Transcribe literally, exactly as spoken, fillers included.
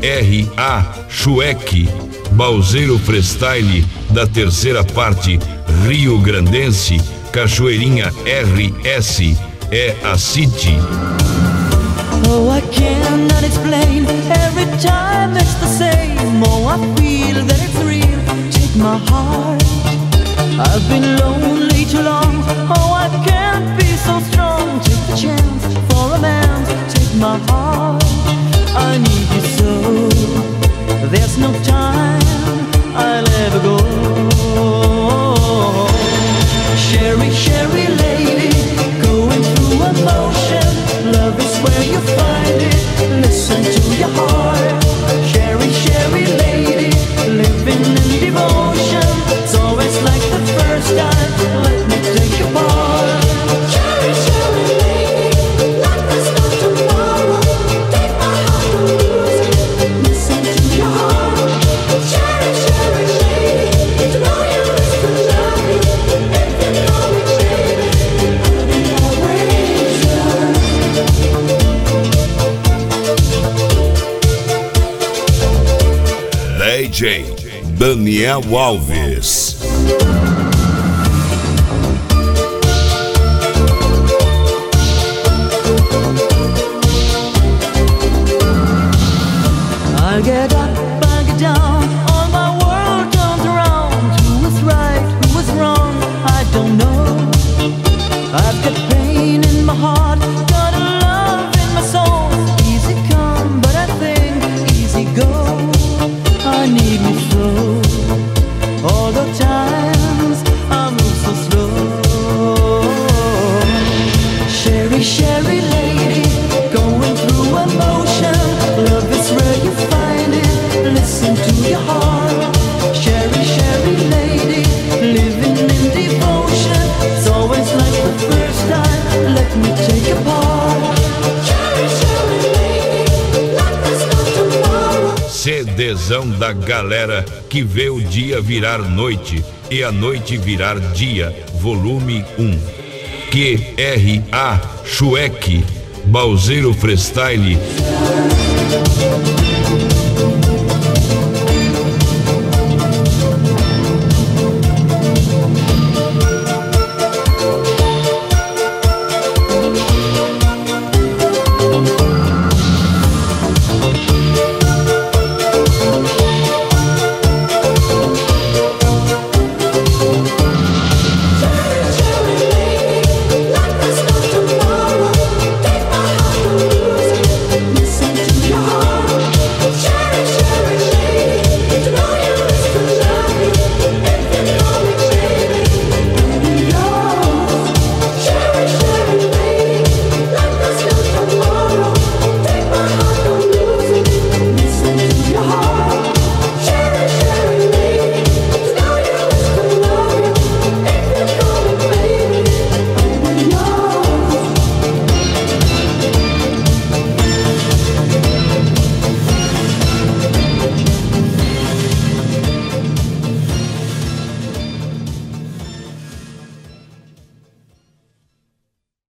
R A Chueque, Balzeiro Freestyle da terceira parte Rio Grandense, Cachoeirinha R S, é a City. Oh, I cannot explain, every time it's the same. Oh, I feel that it's real, take my heart. I've been lonely too long, oh, I can't be so strong. Take the chance for a man, take my heart. I need you so, there's no time I'll ever go. Sherry, Sherry lady, going through emotion. Love is where you find it, listen to your heart. Sherry, Sherry lady, living in devotion. It's always like the first time, let me take your part. Sherry, Sherry lady, like there's no tomorrow. Take my heart and lose it, listen to your heart. Sherry, Sherry lady, to know you is to love you. If you know it, baby, I'll be always yours. D J Daniel Alves. I get up, I get down, all my world turns around. Who is right, who is wrong, I don't know. I've got pain in my heart, got a love in my soul. Easy come, but I think easy go. I need me slow, all the times I move so slow. Sherry, Sherry lady, going through emotion. Love is where you find it, listen to your heart. Sherry, Sherry lady, living in devotion. It's always like the first time, let me take your part. Sherry, Sherry lady, like there's no tomorrow. CDzão da galera que vê o dia virar noite e a noite virar dia, volume um. Q R A Chueque, Balzeiro Freestyle.